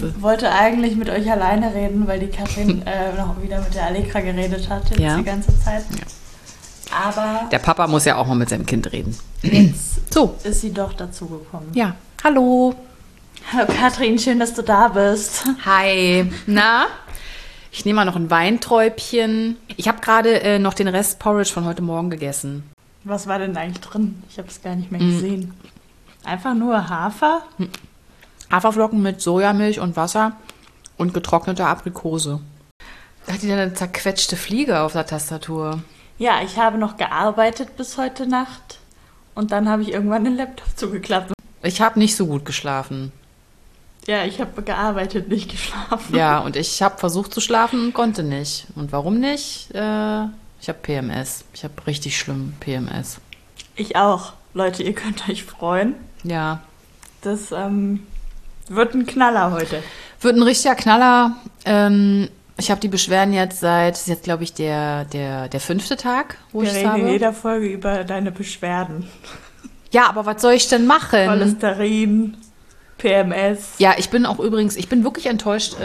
Ich wollte eigentlich mit euch alleine reden, weil die Katrin noch wieder mit der Allegra geredet hat jetzt die ganze Zeit. Ja. Aber der Papa muss ja auch mal mit seinem Kind reden. Jetzt ist sie doch dazugekommen. Ja, hallo. Hallo Katrin, schön, dass du da bist. Hi. Na? Ich nehme mal noch ein Weinträubchen. Ich habe gerade noch den Rest Porridge von heute Morgen gegessen. Was war denn eigentlich drin? Ich habe es gar nicht mehr gesehen. Einfach nur Hafer? Haferflocken mit Sojamilch und Wasser und getrocknete Aprikose. Da hat die dann eine zerquetschte Fliege auf der Tastatur. Ja, ich habe noch gearbeitet bis heute Nacht und dann habe ich irgendwann den Laptop zugeklappt. Ich habe nicht so gut geschlafen. Ja, ich habe gearbeitet, nicht geschlafen. Ja, und ich habe versucht zu schlafen und konnte nicht. Und warum nicht? Ich habe PMS. Ich habe richtig schlimm PMS. Ich auch. Leute, ihr könnt euch freuen. Ja. Das wird ein Knaller heute. Wird ein richtiger Knaller. Ich habe die Beschwerden jetzt das ist jetzt, glaube ich, der 5. Tag, wo ich es habe. Wir reden in jeder Folge über deine Beschwerden. Ja, aber was soll ich denn machen? Cholesterin, PMS. Ja, ich bin wirklich enttäuscht.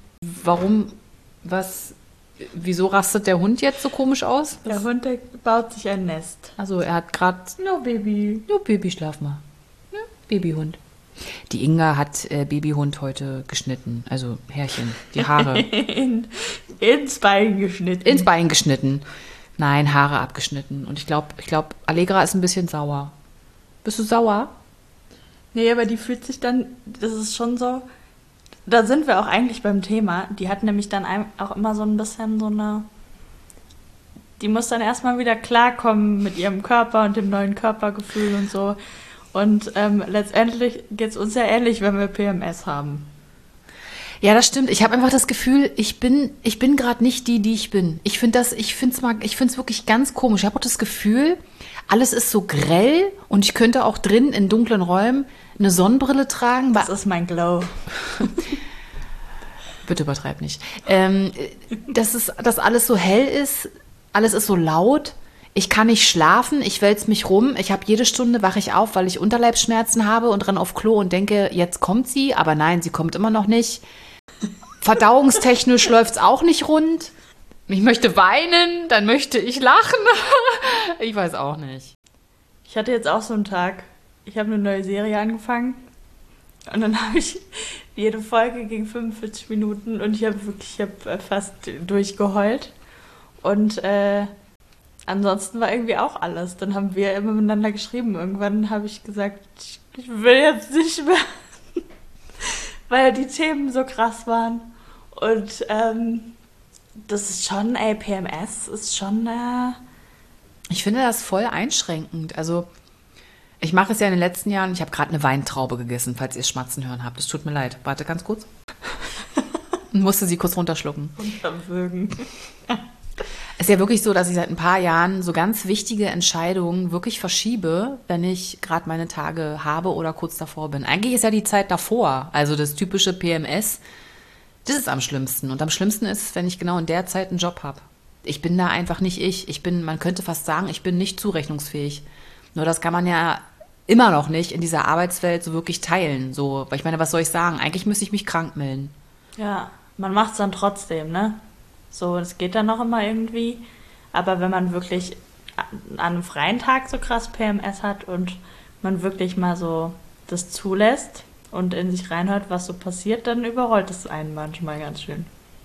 Wieso rastet der Hund jetzt so komisch aus? Der Hund, der baut sich ein Nest. Also er hat gerade... No, Baby. No, Baby, schlaf mal. Ja, Babyhund. Die Inga hat Babyhund heute geschnitten. Also Härchen, die Haare. Ins Bein geschnitten. Ins Bein geschnitten. Nein, Haare abgeschnitten. Und ich glaube, Allegra ist ein bisschen sauer. Bist du sauer? Nee, aber die fühlt sich dann, das ist schon so, da sind wir auch eigentlich beim Thema. Die hat nämlich dann auch immer so ein bisschen so eine, die muss dann erstmal wieder klarkommen mit ihrem Körper und dem neuen Körpergefühl und so. Und letztendlich geht es uns ja ähnlich, wenn wir PMS haben. Ja, das stimmt. Ich habe einfach das Gefühl, ich bin gerade nicht die ich bin. Ich finde es wirklich ganz komisch. Ich habe auch das Gefühl, alles ist so grell und ich könnte auch drin in dunklen Räumen eine Sonnenbrille tragen. Das ist mein Glow. Bitte übertreib nicht. Dass alles so hell ist, alles ist so laut. Ich kann nicht schlafen, ich wälze mich rum. Jede Stunde wache ich auf, weil ich Unterleibsschmerzen habe und renne auf Klo und denke, jetzt kommt sie. Aber nein, sie kommt immer noch nicht. Verdauungstechnisch läuft es auch nicht rund. Ich möchte weinen, dann möchte ich lachen. Ich weiß auch nicht. Ich hatte jetzt auch so einen Tag. Ich habe eine neue Serie angefangen und dann habe ich jede Folge ging 45 Minuten und ich habe fast durchgeheult. Und ansonsten war irgendwie auch alles. Dann haben wir immer miteinander geschrieben. Irgendwann habe ich gesagt, ich will jetzt nicht mehr, weil die Themen so krass waren. Und das ist schon, PMS ist schon... Ich finde das voll einschränkend. Also ich mache es ja in den letzten Jahren, ich habe gerade eine Weintraube gegessen, falls ihr Schmatzen hören habt. Es tut mir leid. Warte ganz kurz. Und musste sie kurz runterschlucken. Unterwürgen. Es ist ja wirklich so, dass ich seit ein paar Jahren so ganz wichtige Entscheidungen wirklich verschiebe, wenn ich gerade meine Tage habe oder kurz davor bin. Eigentlich ist ja die Zeit davor, also das typische PMS, das ist am schlimmsten. Und am schlimmsten ist es, wenn ich genau in der Zeit einen Job habe. Ich bin da einfach nicht ich. Man könnte fast sagen, ich bin nicht zurechnungsfähig. Nur das kann man ja immer noch nicht in dieser Arbeitswelt so wirklich teilen. So, weil ich meine, was soll ich sagen? Eigentlich müsste ich mich krank melden. Ja, man macht es dann trotzdem, ne? So, es geht dann noch immer irgendwie. Aber wenn man wirklich an einem freien Tag so krass PMS hat und man wirklich mal so das zulässt und in sich reinhört, was so passiert, dann überrollt es einen manchmal ganz schön.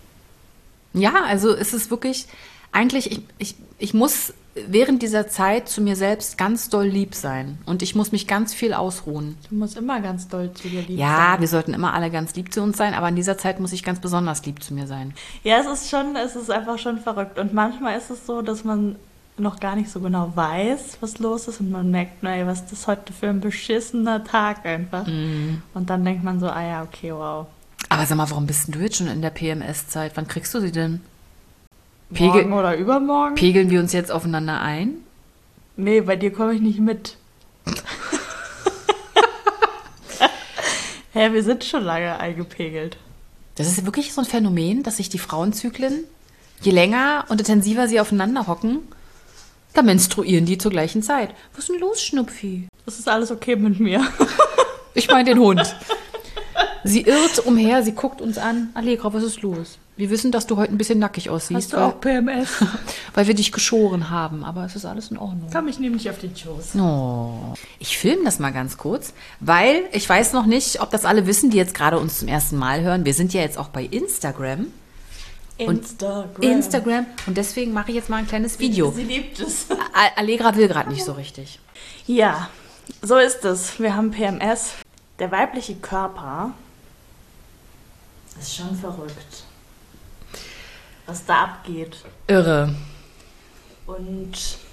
Ja, also es ist wirklich, eigentlich, ich muss während dieser Zeit zu mir selbst ganz doll lieb sein. Und ich muss mich ganz viel ausruhen. Du musst immer ganz doll zu dir lieb sein. Ja, wir sollten immer alle ganz lieb zu uns sein, aber in dieser Zeit muss ich ganz besonders lieb zu mir sein. Ja, es ist einfach schon verrückt. Und manchmal ist es so, dass man noch gar nicht so genau weiß, was los ist. Und man merkt, ey, was ist das heute für ein beschissener Tag einfach. Mm. Und dann denkt man so, ja, okay, wow. Aber sag mal, warum bist denn du jetzt schon in der PMS-Zeit? Wann kriegst du sie denn? Morgen oder übermorgen? Pegeln wir uns jetzt aufeinander ein? Nee, bei dir komme ich nicht mit. Wir sind schon lange eingepegelt. Das ist wirklich so ein Phänomen, dass sich die Frauenzyklen, je länger und intensiver sie aufeinander hocken, da menstruieren die zur gleichen Zeit. Was ist denn los, Schnupfi? Das ist alles okay mit mir. Ich meine den Hund. Sie irrt umher, sie guckt uns an. Allegra, was ist los? Wir wissen, dass du heute ein bisschen nackig aussiehst. Hast du auch PMS? Weil wir dich geschoren haben, aber es ist alles in Ordnung. Komm, ich nehme dich auf den Schoß. Oh. Ich filme das mal ganz kurz, weil ich weiß noch nicht, ob das alle wissen, die jetzt gerade uns zum ersten Mal hören. Wir sind ja jetzt auch bei Instagram. Instagram. Und deswegen mache ich jetzt mal ein kleines Video. Sie liebt es. Allegra will gerade nicht so richtig. Ja, so ist es. Wir haben PMS. Der weibliche Körper ist schon verrückt, was da abgeht. Irre. Und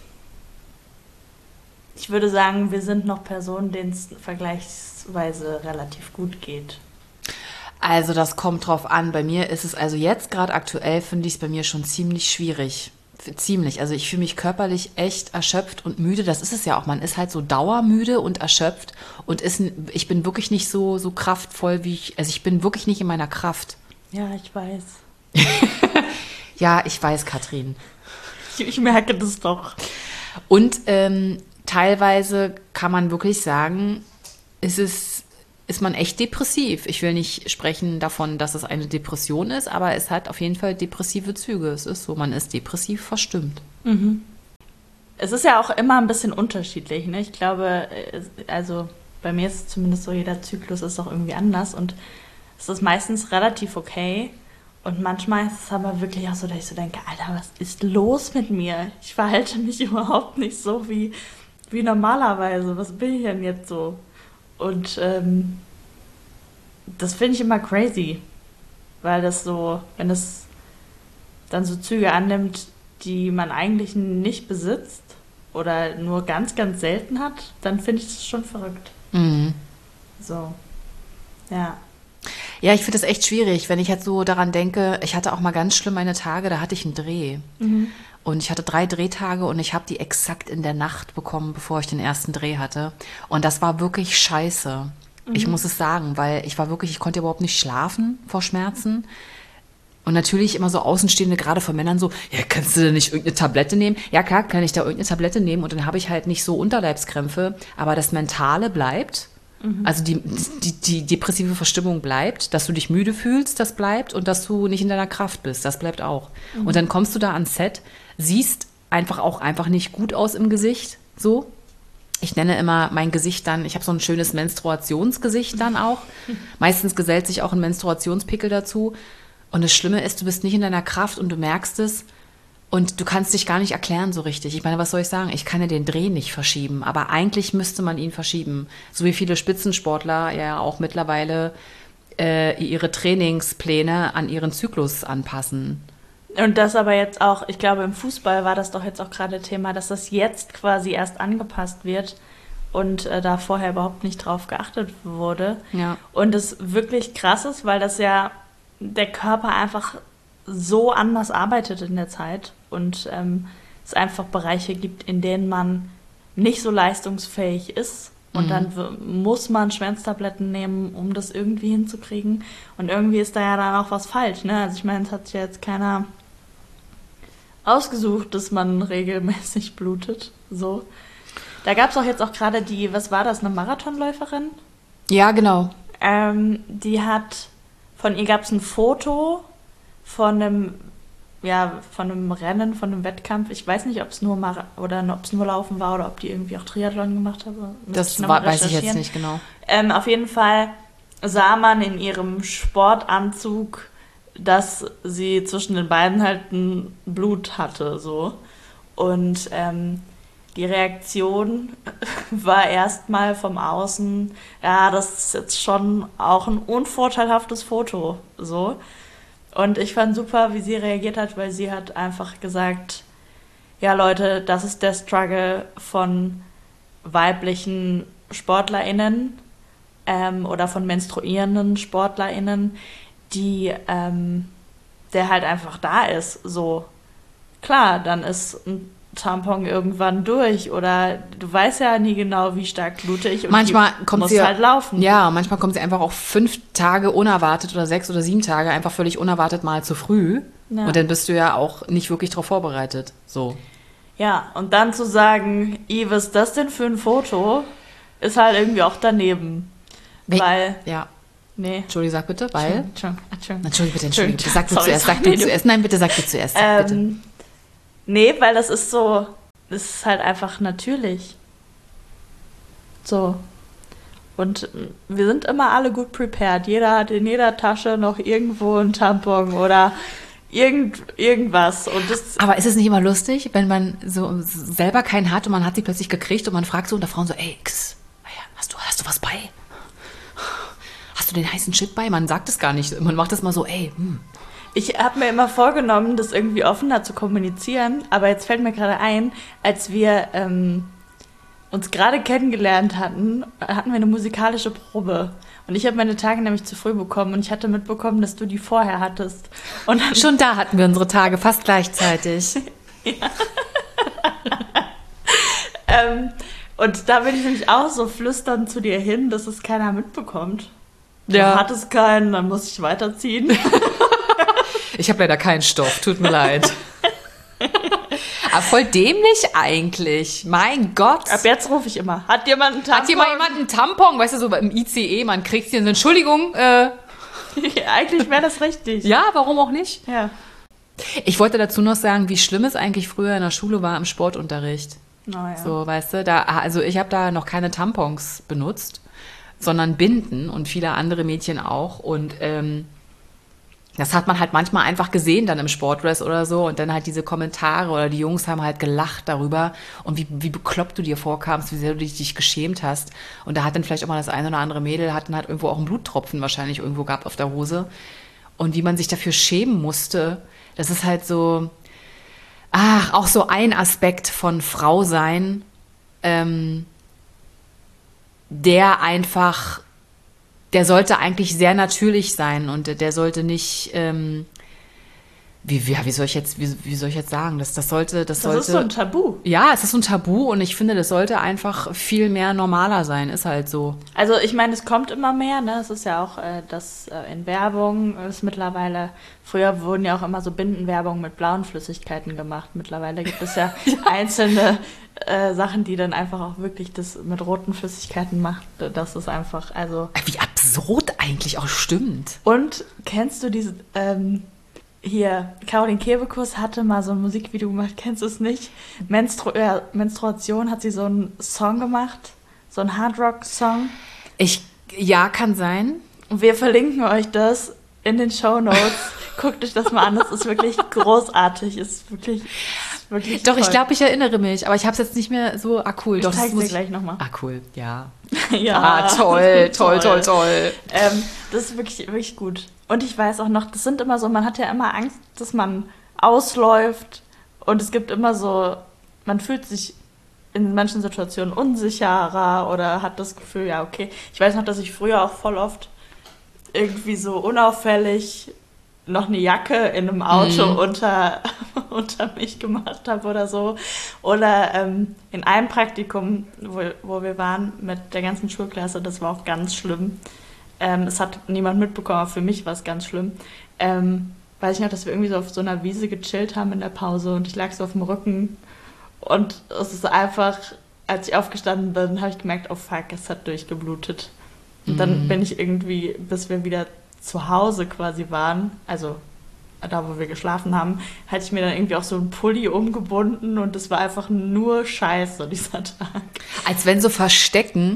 ich würde sagen, wir sind noch Personen, denen es vergleichsweise relativ gut geht. Also das kommt drauf an. Bei mir ist es, also jetzt gerade aktuell finde ich es bei mir schon ziemlich schwierig. Ziemlich. Also ich fühle mich körperlich echt erschöpft und müde. Das ist es ja auch. Man ist halt so dauermüde und erschöpft und ich bin wirklich nicht so kraftvoll, also ich bin wirklich nicht in meiner Kraft. Ja, ich weiß. Ja, ich weiß, Katrin. Ich merke das doch. Und teilweise kann man wirklich sagen, ist man echt depressiv. Ich will nicht sprechen davon, dass es eine Depression ist, aber es hat auf jeden Fall depressive Züge. Es ist so, man ist depressiv verstimmt. Mhm. Es ist ja auch immer ein bisschen unterschiedlich, ne? Ich glaube, also bei mir ist es zumindest so, jeder Zyklus ist auch irgendwie anders und es ist meistens relativ okay. Und manchmal ist es aber wirklich auch so, dass ich so denke, Alter, was ist los mit mir? Ich verhalte mich überhaupt nicht so wie normalerweise. Was bin ich denn jetzt so? Und das finde ich immer crazy, weil das so, wenn es dann so Züge annimmt, die man eigentlich nicht besitzt oder nur ganz, ganz selten hat, dann finde ich das schon verrückt. Mhm. So, ja. Ja, ich finde das echt schwierig, wenn ich jetzt so daran denke, ich hatte auch mal ganz schlimm meine Tage, da hatte ich einen Dreh. Mhm. Und ich hatte 3 Drehtage und ich habe die exakt in der Nacht bekommen, bevor ich den ersten Dreh hatte. Und das war wirklich scheiße. Mhm. Ich muss es sagen, weil ich konnte überhaupt nicht schlafen vor Schmerzen. Und natürlich immer so Außenstehende, gerade von Männern so, ja, kannst du denn nicht irgendeine Tablette nehmen? Ja, klar, kann ich da irgendeine Tablette nehmen und dann habe ich halt nicht so Unterleibskrämpfe. Aber das Mentale bleibt. Also die depressive Verstimmung bleibt, dass du dich müde fühlst, das bleibt und dass du nicht in deiner Kraft bist, das bleibt auch. Mhm. Und dann kommst du da ans Set, siehst einfach nicht gut aus im Gesicht, so. Ich nenne immer mein Gesicht dann, ich habe so ein schönes Menstruationsgesicht dann auch. Meistens gesellt sich auch ein Menstruationspickel dazu. Und das Schlimme ist, du bist nicht in deiner Kraft und du merkst es. Und du kannst dich gar nicht erklären so richtig. Ich meine, was soll ich sagen? Ich kann ja den Dreh nicht verschieben, aber eigentlich müsste man ihn verschieben. So wie viele Spitzensportler ja auch mittlerweile ihre Trainingspläne an ihren Zyklus anpassen. Und das aber jetzt auch, ich glaube, im Fußball war das doch jetzt auch gerade Thema, dass das jetzt quasi erst angepasst wird und da vorher überhaupt nicht drauf geachtet wurde. Ja. Und es wirklich krass ist, weil das ja der Körper einfach so anders arbeitet in der Zeit und es einfach Bereiche gibt, in denen man nicht so leistungsfähig ist und dann muss man Schmerztabletten nehmen, um das irgendwie hinzukriegen und irgendwie ist da ja dann auch was falsch, ne? Also ich meine, es hat ja jetzt keiner ausgesucht, dass man regelmäßig blutet, so. Da gab es auch jetzt auch gerade was war das, eine Marathonläuferin? Ja, genau. Die hat, von ihr gab es ein Foto von einem Rennen, von einem Wettkampf. Ich weiß nicht, ob es nur Laufen war oder ob die irgendwie auch Triathlon gemacht hat. Das weiß ich jetzt nicht genau. Auf jeden Fall sah man in ihrem Sportanzug, dass sie zwischen den Beinen halt ein Blut hatte, so. Und die Reaktion war erstmal vom Außen, ja, das ist jetzt schon auch ein unvorteilhaftes Foto, so. Und ich fand super, wie sie reagiert hat, weil sie hat einfach gesagt, ja Leute, das ist der Struggle von weiblichen SportlerInnen oder von menstruierenden SportlerInnen, der halt einfach da ist. So, klar, dann ist ein Tampon irgendwann durch oder du weißt ja nie genau, wie stark blute ich und manchmal kommt muss sie halt laufen. Ja, manchmal kommt sie einfach auch 5 Tage unerwartet oder 6 oder 7 Tage einfach völlig unerwartet mal zu früh. Ja. Und dann bist du ja auch nicht wirklich darauf vorbereitet. So. Ja, und dann zu sagen, was ist das denn für ein Foto, ist halt irgendwie auch daneben. Weil ja. Nee. Entschuldigung, sag bitte, weil? Entschuldigung. Entschuldige bitte. Sag du zuerst, sag du zuerst. Nein, bitte sag du zuerst. Bitte. Nee, weil das ist halt einfach natürlich. So. Und wir sind immer alle gut prepared. Jeder hat in jeder Tasche noch irgendwo einen Tampon oder irgendwas. Aber ist es nicht immer lustig, wenn man so selber keinen hat und man hat sie plötzlich gekriegt und man fragt so unter Frauen so, ey, hast du was bei? Hast du den heißen Shit bei? Man sagt es gar nicht. Man macht das mal so, ey. Ich habe mir immer vorgenommen, das irgendwie offener zu kommunizieren, aber jetzt fällt mir gerade ein, als wir uns gerade kennengelernt hatten wir eine musikalische Probe. Und ich habe meine Tage nämlich zu früh bekommen und ich hatte mitbekommen, dass du die vorher hattest. Und dann schon da hatten wir unsere Tage fast gleichzeitig. Und da bin ich nämlich auch so flüsternd zu dir hin, dass es keiner mitbekommt. Ja. Du hattest keinen, dann muss ich weiterziehen. Ich habe leider keinen Stoff, tut mir leid. Aber voll dämlich eigentlich. Mein Gott. Ab jetzt rufe ich immer. Hat jemand einen Tampon? Hat jemand einen Tampon? Weißt du, so im ICE, man kriegt hier eine Entschuldigung. Eigentlich wäre das richtig. Ja, warum auch nicht? Ja. Ich wollte dazu noch sagen, wie schlimm es eigentlich früher in der Schule war im Sportunterricht. Oh, ja. So, weißt du, also ich habe da noch keine Tampons benutzt, sondern Binden und viele andere Mädchen auch. Und das hat man halt manchmal einfach gesehen dann im Sportdress oder so und dann halt diese Kommentare oder die Jungs haben halt gelacht darüber und wie bekloppt du dir vorkamst, wie sehr du dich geschämt hast. Und da hat dann vielleicht auch mal das eine oder andere Mädel, hat dann halt irgendwo auch einen Bluttropfen wahrscheinlich irgendwo gehabt auf der Hose. Und wie man sich dafür schämen musste, das ist halt so, auch so ein Aspekt von Frau sein, der sollte eigentlich sehr natürlich sein und der sollte nicht, wie soll ich jetzt sagen, das sollte. Das ist so ein Tabu. Ja, es ist so ein Tabu und ich finde, das sollte einfach viel mehr normaler sein, ist halt so. Also ich meine, es kommt immer mehr, ne? Es ist ja auch, dass in Werbung ist mittlerweile, früher wurden ja auch immer so Bindenwerbung mit blauen Flüssigkeiten gemacht. Mittlerweile gibt es ja einzelne Sachen, die dann einfach auch wirklich das mit roten Flüssigkeiten macht. Das ist einfach, also... Wie absurd eigentlich auch stimmt. Und kennst du diese... Hier, Caroline Kebekus hatte mal so ein Musikvideo gemacht, kennst du es nicht? Menstruation hat sie so einen Song gemacht, so einen Hardrock-Song. Ja, kann sein. Und wir verlinken euch das in den Shownotes. Guckt euch das mal an, das ist wirklich großartig, ist wirklich Doch, toll. ich glaube, ich erinnere mich, aber ich habe es jetzt nicht mehr so, cool. Ich zeige dir gleich nochmal. Cool, ja. Ja, toll. Das ist wirklich, wirklich gut. Und ich weiß auch noch, das sind immer so, man hat ja immer Angst, dass man ausläuft und es gibt immer so, man fühlt sich in manchen Situationen unsicherer oder hat das Gefühl, ja, okay. Ich weiß noch, dass ich früher auch voll oft irgendwie so unauffällig noch eine Jacke in einem Auto unter mich gemacht habe oder so. Oder in einem Praktikum, wo wir waren mit der ganzen Schulklasse, das war auch ganz schlimm. Es hat niemand mitbekommen, aber für mich war es ganz schlimm. Weiß ich noch, dass wir irgendwie so auf so einer Wiese gechillt haben in der Pause und ich lag so auf dem Rücken und es ist einfach, als ich aufgestanden bin, habe ich gemerkt, oh fuck, es hat durchgeblutet. Und dann bin ich irgendwie, bis wir wieder zu Hause quasi waren, also da, wo wir geschlafen haben, hatte ich mir dann irgendwie auch so einen Pulli umgebunden und es war einfach nur Scheiße, dieser Tag. Als wenn so verstecke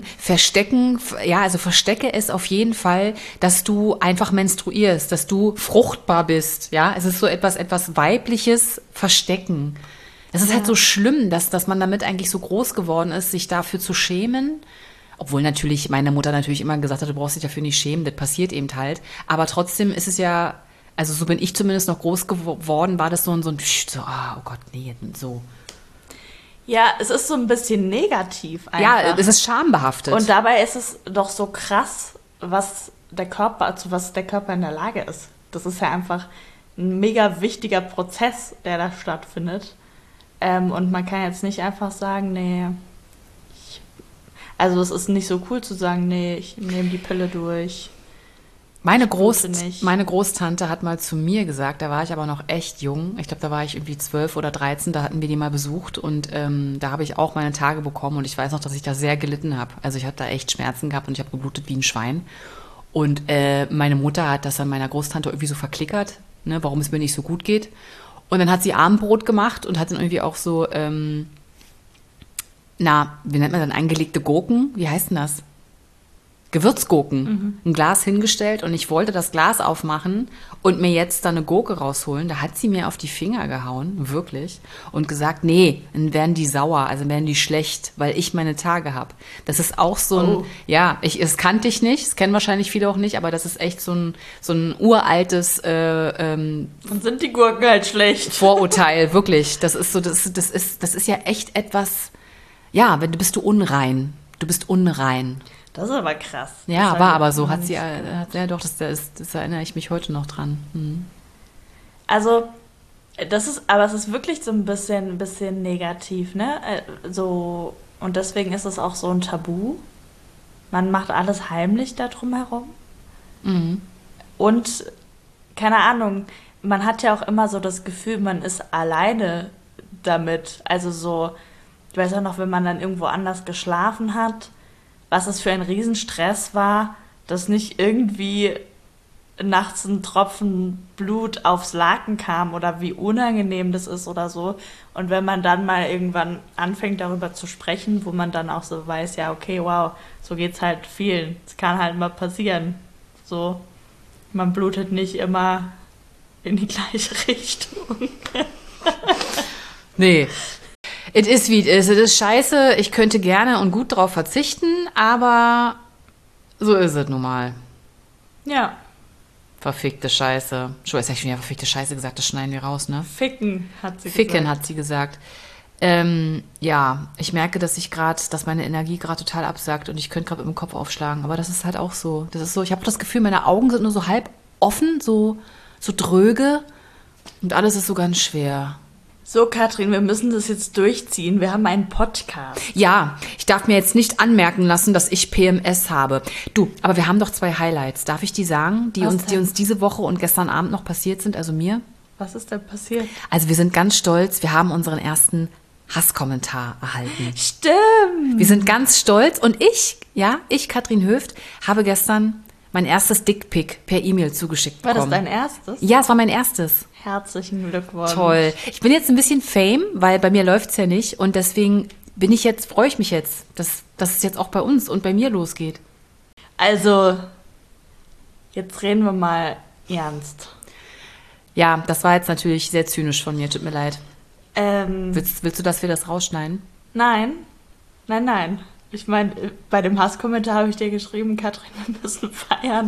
es auf jeden Fall, dass du einfach menstruierst, dass du fruchtbar bist, ja. Es ist so etwas Weibliches Verstecken. Es ist halt so schlimm, dass man damit eigentlich so groß geworden ist, sich dafür zu schämen. Obwohl natürlich meine Mutter natürlich immer gesagt hat, du brauchst dich dafür nicht schämen, das passiert eben halt. Aber trotzdem ist es ja, also so bin ich zumindest noch groß geworden, war das so ein oh Gott, nee, so. Ja, es ist so ein bisschen negativ einfach. Ja, es ist schambehaftet. Und dabei ist es doch so krass, was der Körper in der Lage ist. Das ist ja einfach ein mega wichtiger Prozess, der da stattfindet. Und man kann jetzt nicht einfach sagen, nee, also es ist nicht so cool zu sagen, nee, ich nehme die Pille durch. Meine Großtante hat mal zu mir gesagt, da war ich aber noch echt jung, ich glaube, da war ich irgendwie 12 oder 13, da hatten wir die mal besucht und da habe ich auch meine Tage bekommen und ich weiß noch, dass ich da sehr gelitten habe. Also ich habe da echt Schmerzen gehabt und ich habe geblutet wie ein Schwein. Und meine Mutter hat das an meiner Großtante irgendwie so verklickert, ne, warum es mir nicht so gut geht. Und dann hat sie Abendbrot gemacht und hat dann irgendwie auch so, wie nennt man dann, eingelegte Gurken? Wie heißt denn das? Gewürzgurken. Ein Glas hingestellt und ich wollte das Glas aufmachen und mir jetzt da eine Gurke rausholen. Da hat sie mir auf die Finger gehauen, wirklich, und gesagt, nee, dann werden die sauer, also werden die schlecht, weil ich meine Tage habe. Das ist auch so ein, das kannte ich nicht, das kennen wahrscheinlich viele auch nicht, aber das ist echt so ein uraltes Dann sind die Gurken halt schlecht. Vorurteil, wirklich. Das ist so, das ist ja echt etwas, ja, wenn du bist unrein. Du bist unrein. Das ist aber krass. Ja, war aber so. Das erinnere ich mich heute noch dran. Also, es ist wirklich so ein bisschen negativ, ne? So, und deswegen ist es auch so ein Tabu. Man macht alles heimlich da drumherum. Und, keine Ahnung, man hat ja auch immer so das Gefühl, man ist alleine damit. Also so, ich weiß auch noch, wenn man dann irgendwo anders geschlafen hat, was es für ein Riesenstress war, dass nicht irgendwie nachts ein Tropfen Blut aufs Laken kam oder wie unangenehm das ist oder so. Und wenn man dann mal irgendwann anfängt, darüber zu sprechen, wo man dann auch so weiß, ja, okay, wow, so geht's halt vielen. Es kann halt mal passieren. So, man blutet nicht immer in die gleiche Richtung. Nee. Es ist wie es ist. Es ist scheiße. Ich könnte gerne und gut drauf verzichten, aber so ist es nun mal. Ja. Verfickte Scheiße. Schon, jetzt habe ich schon wieder verfickte Scheiße gesagt, das schneiden wir raus, ne? Ficken, hat sie Ficken, gesagt. hat sie gesagt. Ja, ich merke, dass meine Energie gerade total absackt und ich könnte gerade mit dem Kopf aufschlagen, aber das ist halt auch so. Das ist so, ich habe das Gefühl, meine Augen sind nur so halb offen, so dröge und alles ist so ganz schwer. So, Katrin, wir müssen das jetzt durchziehen. Wir haben einen Podcast. Ja, ich darf mir jetzt nicht anmerken lassen, dass ich PMS habe. Du, aber wir haben doch 2 Highlights. Darf ich die sagen, die uns diese Woche und gestern Abend noch passiert sind, also mir? Was ist denn passiert? Also wir sind ganz stolz, wir haben unseren ersten Hasskommentar erhalten. Stimmt. Wir sind ganz stolz und ich, Katrin Höft, habe gestern mein erstes Dickpick per E-Mail zugeschickt bekommen. War das dein erstes? Ja, es war mein erstes. Herzlichen Glückwunsch. Toll. Ich bin jetzt ein bisschen Fame, weil bei mir läuft's ja nicht und deswegen freue ich mich jetzt, dass es jetzt auch bei uns und bei mir losgeht. Also, jetzt reden wir mal ernst. Ja, das war jetzt natürlich sehr zynisch von mir, tut mir leid. Willst du, dass wir das rausschneiden? Nein. Ich meine, bei dem Hasskommentar habe ich dir geschrieben, Katrin, wir müssen feiern.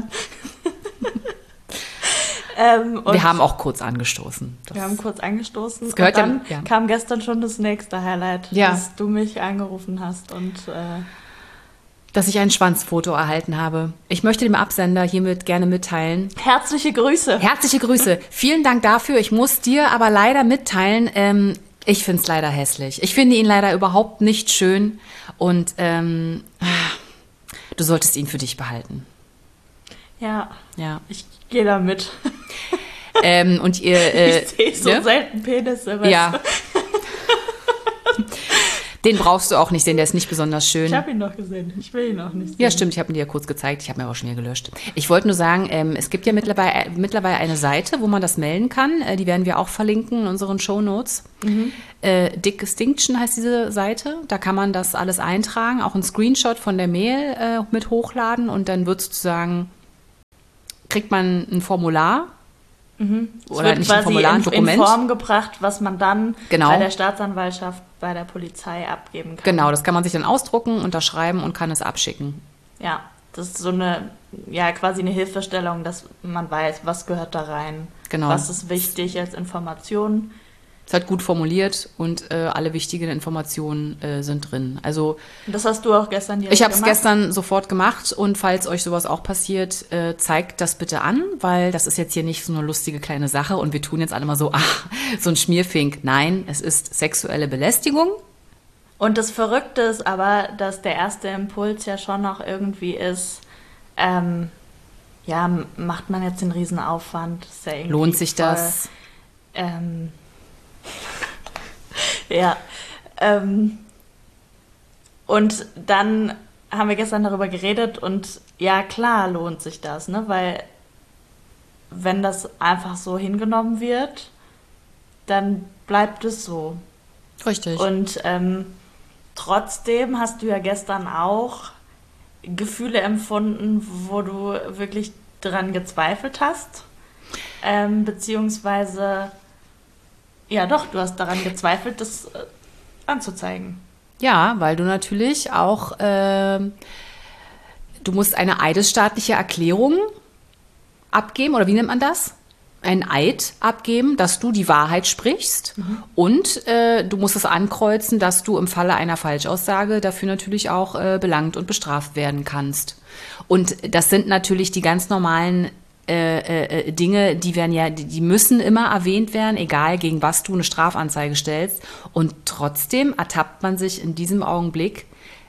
Wir haben auch kurz angestoßen. Wir haben kurz angestoßen. Das gehört und dann kam gestern schon das nächste Highlight, dass du mich angerufen hast und dass ich ein Schwanzfoto erhalten habe. Ich möchte dem Absender hiermit gerne mitteilen. Herzliche Grüße. Herzliche Grüße. Vielen Dank dafür. Ich muss dir aber leider mitteilen, ich finde es leider hässlich. Ich finde ihn leider überhaupt nicht schön und du solltest ihn für dich behalten. Ja. Ich gehe da mit. Und ihr, ich sehe so selten Penisse. Ja. Den brauchst du auch nicht sehen, der ist nicht besonders schön. Ich habe ihn noch gesehen, ich will ihn auch nicht sehen. Ja, stimmt, ich habe ihn dir ja kurz gezeigt, ich habe mir aber schon wieder gelöscht. Ich wollte nur sagen, es gibt ja mittlerweile eine Seite, wo man das melden kann. Die werden wir auch verlinken in unseren Shownotes. Dick Extinction heißt diese Seite. Da kann man das alles eintragen, auch einen Screenshot von der Mail mit hochladen und dann wird sozusagen, kriegt man ein Formular. Oder nicht ein Formular, ein Dokument. In Form gebracht, was man dann genau. bei der Staatsanwaltschaft, bei der Polizei abgeben kann. Genau, das kann man sich dann ausdrucken, unterschreiben und kann es abschicken. Ja, das ist so eine, quasi eine Hilfestellung, dass man weiß, was gehört da rein. Genau. Was ist wichtig als Information. Es hat gut formuliert und alle wichtigen Informationen sind drin. Also das hast du auch gestern direkt gemacht? Ich habe es gemacht? gestern sofort gemacht und falls euch sowas auch passiert, zeigt das bitte an, weil das ist jetzt hier nicht so eine lustige kleine Sache und wir tun jetzt alle mal so, so ein Schmierfink. Nein, es ist sexuelle Belästigung. Und das Verrückte ist aber, dass der erste Impuls ja schon noch irgendwie ist, macht man jetzt den Riesenaufwand? Ist ja irgendwie lohnt sich das? Ja. Und dann haben wir gestern darüber geredet und ja, klar lohnt sich das, ne? Weil wenn das einfach so hingenommen wird, dann bleibt es so. Richtig. Und trotzdem hast du ja gestern auch Gefühle empfunden, wo du wirklich dran gezweifelt hast. Beziehungsweise, ja doch, du hast daran gezweifelt, das anzuzeigen. Ja, weil du natürlich auch, du musst eine eidesstaatliche Erklärung abgeben, oder wie nennt man das? Ein Eid abgeben, dass du die Wahrheit sprichst und du musst es ankreuzen, dass du im Falle einer Falschaussage dafür natürlich auch belangt und bestraft werden kannst. Und das sind natürlich die ganz normalen Dinge, die werden ja, die müssen immer erwähnt werden, egal gegen was du eine Strafanzeige stellst. Und trotzdem ertappt man sich in diesem Augenblick.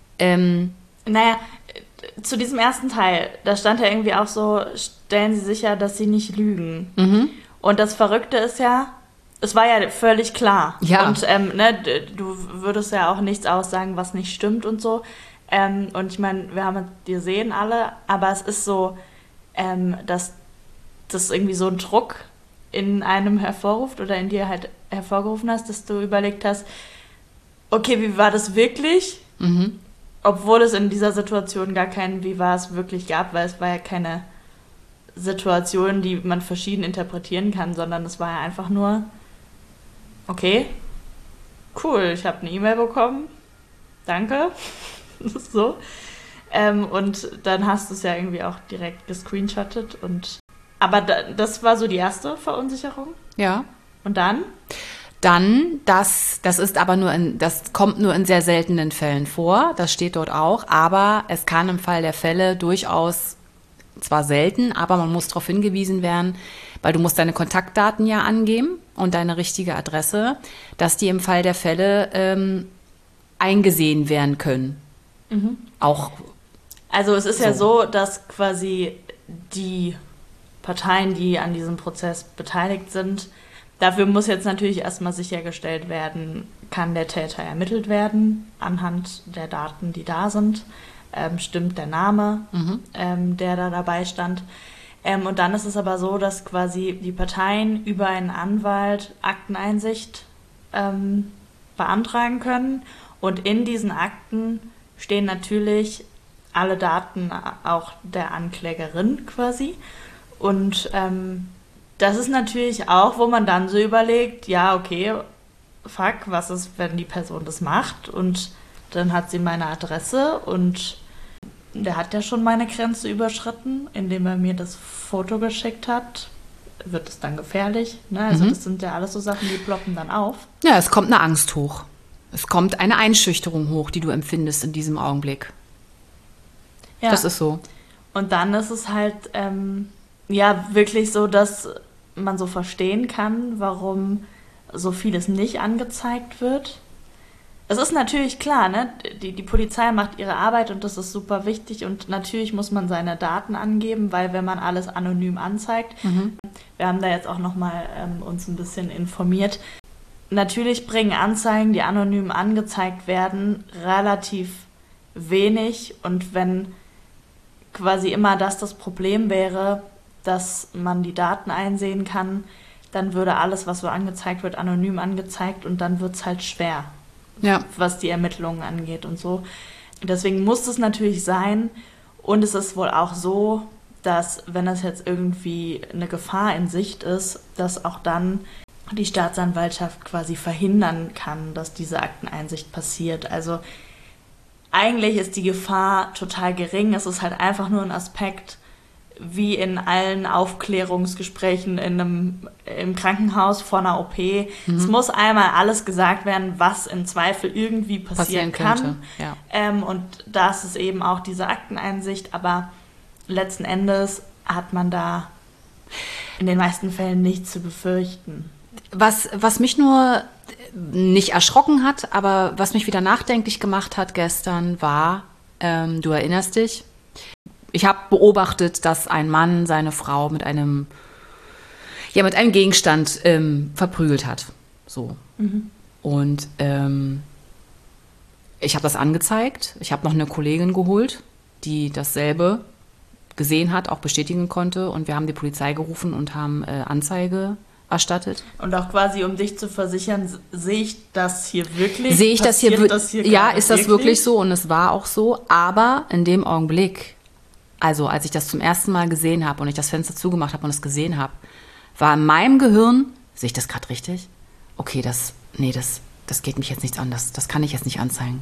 Naja, zu diesem ersten Teil, da stand ja irgendwie auch so, stellen Sie sicher, dass Sie nicht lügen. Und das Verrückte ist ja, es war ja völlig klar. Ja. Und ne, du würdest ja auch nichts aussagen, was nicht stimmt und so. Und ich meine, wir sehen alle, aber es ist so, dass das irgendwie so einen Druck in einem hervorruft oder in dir halt hervorgerufen hast, dass du überlegt hast, okay, wie war das wirklich? Obwohl es in dieser Situation gar kein wie war es wirklich gab, weil es war ja keine Situation, die man verschieden interpretieren kann, sondern es war ja einfach nur, okay, cool, ich habe eine E-Mail bekommen, danke, so. Und dann hast du es ja irgendwie auch direkt gescreenshottet aber das war so die erste Verunsicherung. Ja. Und dann? Dann, das ist aber das kommt nur in sehr seltenen Fällen vor, das steht dort auch, aber es kann im Fall der Fälle durchaus, zwar selten, aber man muss darauf hingewiesen werden, weil du musst deine Kontaktdaten ja angeben und deine richtige Adresse, dass die im Fall der Fälle eingesehen werden können. Auch. Also es ist ja so, dass quasi die Parteien, die an diesem Prozess beteiligt sind, dafür muss jetzt natürlich erstmal sichergestellt werden, kann der Täter ermittelt werden anhand der Daten, die da sind. Stimmt der Name, der da dabei stand. Und dann ist es aber so, dass quasi die Parteien über einen Anwalt Akteneinsicht beantragen können. Und in diesen Akten stehen natürlich alle Daten auch der Anklägerin quasi. Und das ist natürlich auch, wo man dann so überlegt, ja, okay, fuck, was ist, wenn die Person das macht? Und dann hat sie meine Adresse und der hat ja schon meine Grenze überschritten, indem er mir das Foto geschickt hat. Wird es dann gefährlich? Ne? Also das sind ja alles so Sachen, die ploppen dann auf. Ja, es kommt eine Angst hoch. Es kommt eine Einschüchterung hoch, die du empfindest in diesem Augenblick. Ja. Das ist so. Und dann ist es halt ja wirklich so, dass man so verstehen kann, warum so vieles nicht angezeigt wird. Es ist natürlich klar, ne? Die Polizei macht ihre Arbeit und das ist super wichtig und natürlich muss man seine Daten angeben, weil wenn man alles anonym anzeigt, wir haben da jetzt auch nochmal uns ein bisschen informiert, natürlich bringen Anzeigen, die anonym angezeigt werden, relativ wenig und wenn quasi immer das Problem wäre, dass man die Daten einsehen kann, dann würde alles, was so angezeigt wird, anonym angezeigt und dann wird es halt schwer, was die Ermittlungen angeht und so. Deswegen muss es natürlich sein und es ist wohl auch so, dass wenn das jetzt irgendwie eine Gefahr in Sicht ist, dass auch dann die Staatsanwaltschaft quasi verhindern kann, dass diese Akteneinsicht passiert. Also eigentlich ist die Gefahr total gering. Es ist halt einfach nur ein Aspekt, wie in allen Aufklärungsgesprächen im Krankenhaus vor einer OP. Es muss einmal alles gesagt werden, was im Zweifel irgendwie passieren kann. Ja. Und das ist eben auch diese Akteneinsicht. Aber letzten Endes hat man da in den meisten Fällen nichts zu befürchten. Was mich nur nicht erschrocken hat, aber was mich wieder nachdenklich gemacht hat gestern, war, du erinnerst dich, ich habe beobachtet, dass ein Mann seine Frau mit einem Gegenstand verprügelt hat. So. Und Ich habe das angezeigt. Ich habe noch eine Kollegin geholt, die dasselbe gesehen hat, auch bestätigen konnte. Und wir haben die Polizei gerufen und haben Anzeige erstattet. Und auch quasi, um dich zu versichern, sehe ich das hier wirklich? Sehe ich das hier wirklich? Ja, ist das wirklich so? Und es war auch so. Aber in dem Augenblick, also als ich das zum ersten Mal gesehen habe und ich das Fenster zugemacht habe und es gesehen habe, war in meinem Gehirn, sehe ich das gerade richtig? Okay, das geht mich jetzt nichts an. Das kann ich jetzt nicht anzeigen.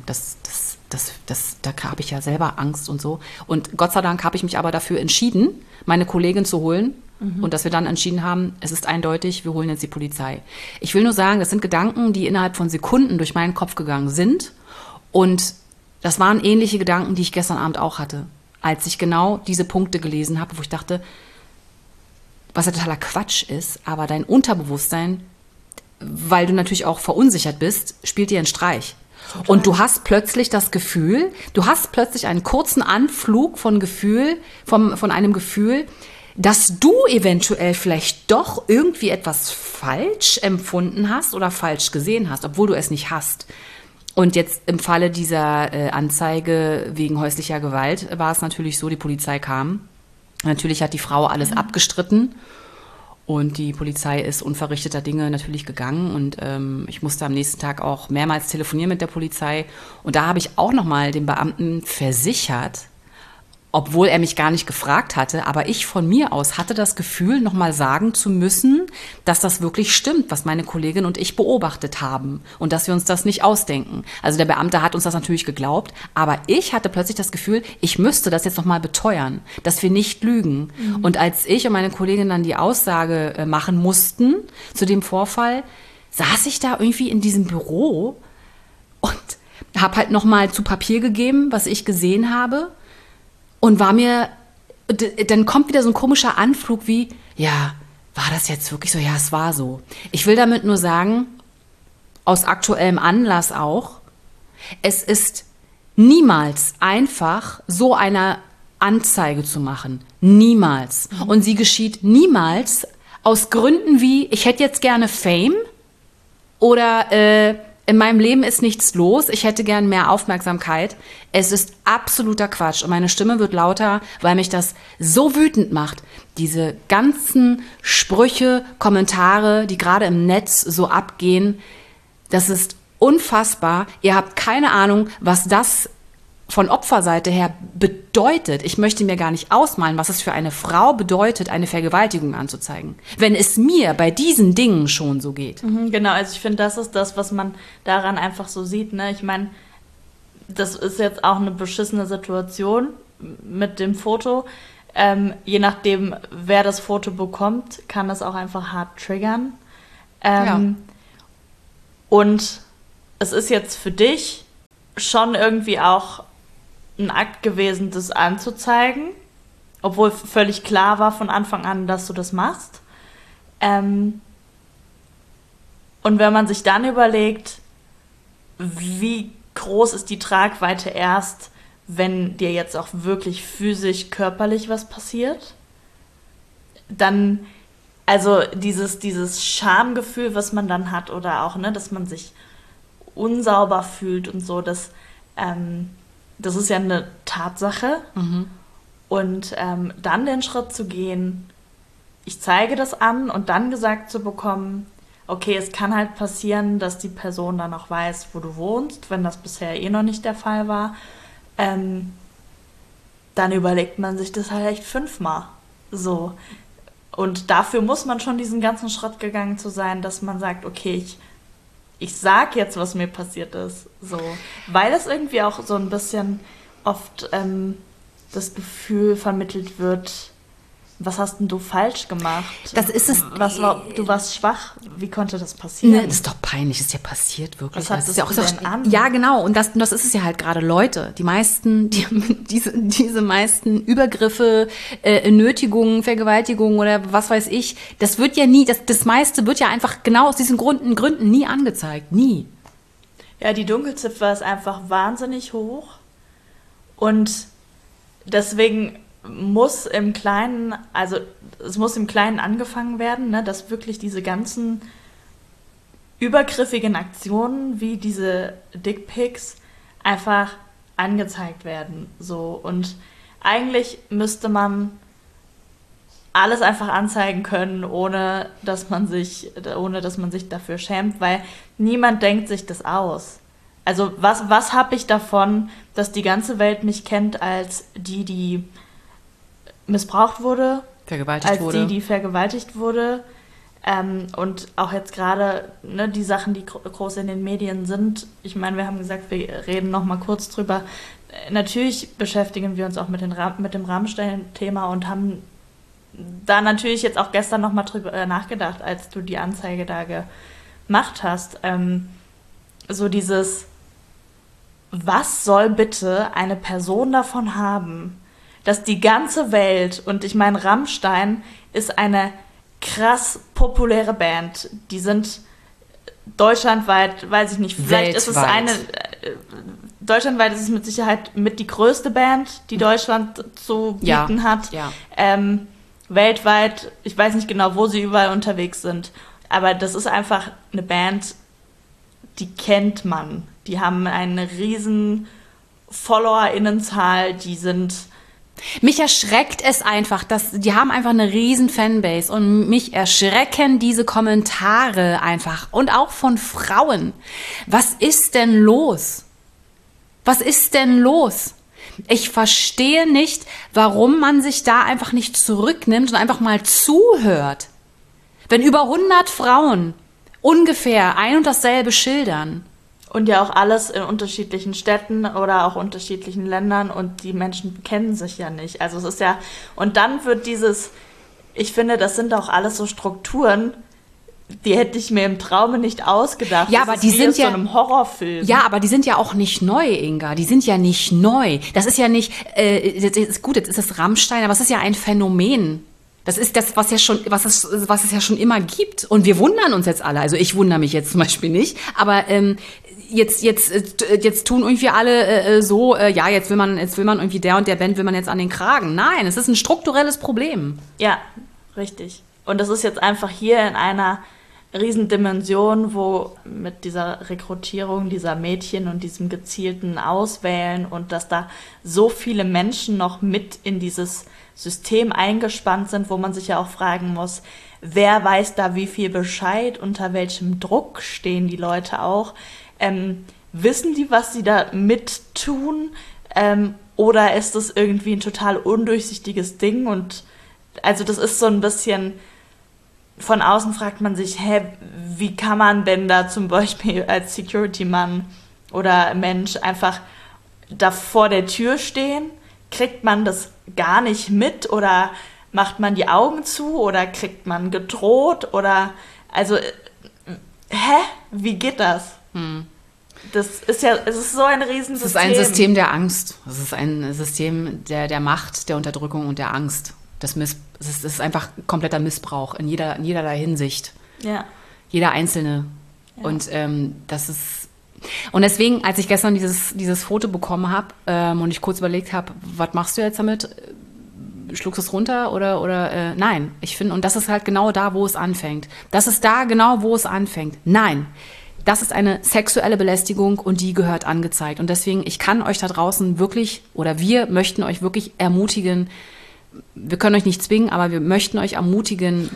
Da habe ich ja selber Angst und so. Und Gott sei Dank habe ich mich aber dafür entschieden, meine Kollegin zu holen. Und dass wir dann entschieden haben, es ist eindeutig, wir holen jetzt die Polizei. Ich will nur sagen, das sind Gedanken, die innerhalb von Sekunden durch meinen Kopf gegangen sind. Und das waren ähnliche Gedanken, die ich gestern Abend auch hatte, als ich genau diese Punkte gelesen habe, wo ich dachte, was ja totaler Quatsch ist, aber dein Unterbewusstsein, weil du natürlich auch verunsichert bist, spielt dir einen Streich. Total. Und du hast plötzlich das Gefühl, einen kurzen Anflug von einem Gefühl, dass du eventuell vielleicht doch irgendwie etwas falsch empfunden hast oder falsch gesehen hast, obwohl du es nicht hast. Und jetzt im Falle dieser Anzeige wegen häuslicher Gewalt war es natürlich so, die Polizei kam. Natürlich hat die Frau alles abgestritten und die Polizei ist unverrichteter Dinge natürlich gegangen. Und ich musste am nächsten Tag auch mehrmals telefonieren mit der Polizei. Und da habe ich auch nochmal dem Beamten versichert, obwohl er mich gar nicht gefragt hatte, aber ich von mir aus hatte das Gefühl, nochmal sagen zu müssen, dass das wirklich stimmt, was meine Kollegin und ich beobachtet haben und dass wir uns das nicht ausdenken. Also der Beamte hat uns das natürlich geglaubt, aber ich hatte plötzlich das Gefühl, ich müsste das jetzt nochmal beteuern, dass wir nicht lügen. Mhm. Und als ich und meine Kollegin dann die Aussage machen mussten zu dem Vorfall, saß ich da irgendwie in diesem Büro und habe halt nochmal zu Papier gegeben, was ich gesehen habe. Und dann kommt wieder so ein komischer Anflug wie, ja, war das jetzt wirklich so? Ja, es war so. Ich will damit nur sagen, aus aktuellem Anlass auch, es ist niemals einfach, so eine Anzeige zu machen. Niemals. Mhm. Und sie geschieht niemals aus Gründen wie, ich hätte jetzt gerne Fame oder in meinem Leben ist nichts los, ich hätte gern mehr Aufmerksamkeit. Es ist absoluter Quatsch und meine Stimme wird lauter, weil mich das so wütend macht. Diese ganzen Sprüche, Kommentare, die gerade im Netz so abgehen, das ist unfassbar. Ihr habt keine Ahnung, was das von Opferseite her bedeutet. Ich möchte mir gar nicht ausmalen, was es für eine Frau bedeutet, eine Vergewaltigung anzuzeigen. Wenn es mir bei diesen Dingen schon so geht. Genau, also ich finde, das ist das, was man daran einfach so sieht. Ne? Ich meine, das ist jetzt auch eine beschissene Situation mit dem Foto. Je nachdem, wer das Foto bekommt, kann das auch einfach hart triggern. Ja. Und es ist jetzt für dich schon irgendwie auch ein Akt gewesen, das anzuzeigen, obwohl völlig klar war von Anfang an, dass du das machst. Und wenn man sich dann überlegt, wie groß ist die Tragweite erst, wenn dir jetzt auch wirklich physisch, körperlich was passiert, dann, also dieses Schamgefühl, was man dann hat oder auch, ne, dass man sich unsauber fühlt und so, das ist ja eine Tatsache. Mhm. Und dann den Schritt zu gehen, ich zeige das an und dann gesagt zu bekommen, okay, es kann halt passieren, dass die Person dann auch weiß, wo du wohnst, wenn das bisher noch nicht der Fall war, dann überlegt man sich das halt echt 5-mal. So. Und dafür muss man schon diesen ganzen Schritt gegangen zu sein, dass man sagt, okay, ich sag jetzt, was mir passiert ist, so, weil es irgendwie auch so ein bisschen oft das Gefühl vermittelt wird, was hast denn du falsch gemacht? Das ist es. Du warst schwach. Wie konnte das passieren? Ne, das ist doch peinlich. Das ist ja passiert, wirklich. Was hat das ja auch denn an? Ja, genau. Und das ist es ja halt gerade, Leute. Die meisten, diese meisten Übergriffe, Nötigungen, Vergewaltigungen oder was weiß ich, das wird ja nie, das meiste wird ja einfach genau aus diesen Gründen nie angezeigt. Nie. Ja, die Dunkelziffer ist einfach wahnsinnig hoch. Und deswegen muss im Kleinen, also es muss im Kleinen angefangen werden, ne, dass wirklich diese ganzen übergriffigen Aktionen wie diese Dickpics einfach angezeigt werden. So. Und eigentlich müsste man alles einfach anzeigen können, ohne dass man sich dafür schämt, weil niemand denkt sich das aus. Also was habe ich davon, dass die ganze Welt mich kennt als die missbraucht wurde, die vergewaltigt wurde. Und auch jetzt gerade die Sachen, die groß in den Medien sind. Ich meine, wir haben gesagt, wir reden noch mal kurz drüber. Natürlich beschäftigen wir uns auch mit dem Rammstein-Thema und haben da natürlich jetzt auch gestern noch mal drüber nachgedacht, als du die Anzeige da gemacht hast. So dieses, was soll bitte eine Person davon haben, dass die ganze Welt, und ich meine, Rammstein ist eine krass populäre Band. Die sind deutschlandweit, weiß ich nicht, vielleicht ist es deutschlandweit ist es mit Sicherheit mit die größte Band, die Deutschland zu bieten hat. Ja. Weltweit, ich weiß nicht genau, wo sie überall unterwegs sind, aber das ist einfach eine Band, die kennt man. Die haben eine riesen FollowerInnenzahl, die sind... Mich erschreckt es einfach, die haben einfach eine riesen Fanbase und mich erschrecken diese Kommentare einfach und auch von Frauen. Was ist denn los? Was ist denn los? Ich verstehe nicht, warum man sich da einfach nicht zurücknimmt und einfach mal zuhört. Wenn über 100 Frauen ungefähr ein und dasselbe schildern. Und ja auch alles in unterschiedlichen Städten oder auch unterschiedlichen Ländern und die Menschen kennen sich ja nicht. Also es ist ja, und dann wird ich finde, das sind auch alles so Strukturen, die hätte ich mir im Traume nicht ausgedacht. Ja, aber die sind ja so einem Horrorfilm. Ja, aber die sind ja auch nicht neu, Inga. Die sind ja nicht neu. Das ist ja nicht, gut, jetzt ist es Rammstein, aber es ist ja ein Phänomen. Das ist das, was es ja schon immer gibt. Und wir wundern uns jetzt alle. Also ich wundere mich jetzt zum Beispiel nicht. Aber jetzt tun irgendwie alle jetzt will man irgendwie der und der Band will man jetzt an den Kragen. Nein, es ist ein strukturelles Problem. Ja, richtig. Und das ist jetzt einfach hier in einer Riesendimension, wo mit dieser Rekrutierung dieser Mädchen und diesem gezielten Auswählen und dass da so viele Menschen noch mit in dieses System eingespannt sind, wo man sich ja auch fragen muss, wer weiß da wie viel Bescheid, unter welchem Druck stehen die Leute auch, wissen die, was sie da mittun, oder ist das irgendwie ein total undurchsichtiges Ding? Und also das ist so ein bisschen, von außen fragt man sich, wie kann man denn da zum Beispiel als Security-Mann oder Mensch einfach da vor der Tür stehen? Kriegt man das gar nicht mit oder macht man die Augen zu oder kriegt man gedroht oder, also, wie geht das? Das ist ja, es ist so ein Riesensystem. Es ist ein System der Angst. Es ist ein System der Macht, der Unterdrückung und der Angst. Es ist einfach kompletter Missbrauch in jederlei Hinsicht. Ja. Jeder Einzelne. Ja. Und das ist. Und deswegen, als ich gestern dieses Foto bekommen habe und ich kurz überlegt habe, was machst du jetzt damit? Schluckst du es runter oder nein. Ich finde, und das ist halt genau da, wo es anfängt. Das ist da genau, wo es anfängt. Nein. Das ist eine sexuelle Belästigung und die gehört angezeigt. Und deswegen, ich kann euch da draußen wirklich, oder wir möchten euch wirklich ermutigen, wir können euch nicht zwingen, aber wir möchten euch ermutigen,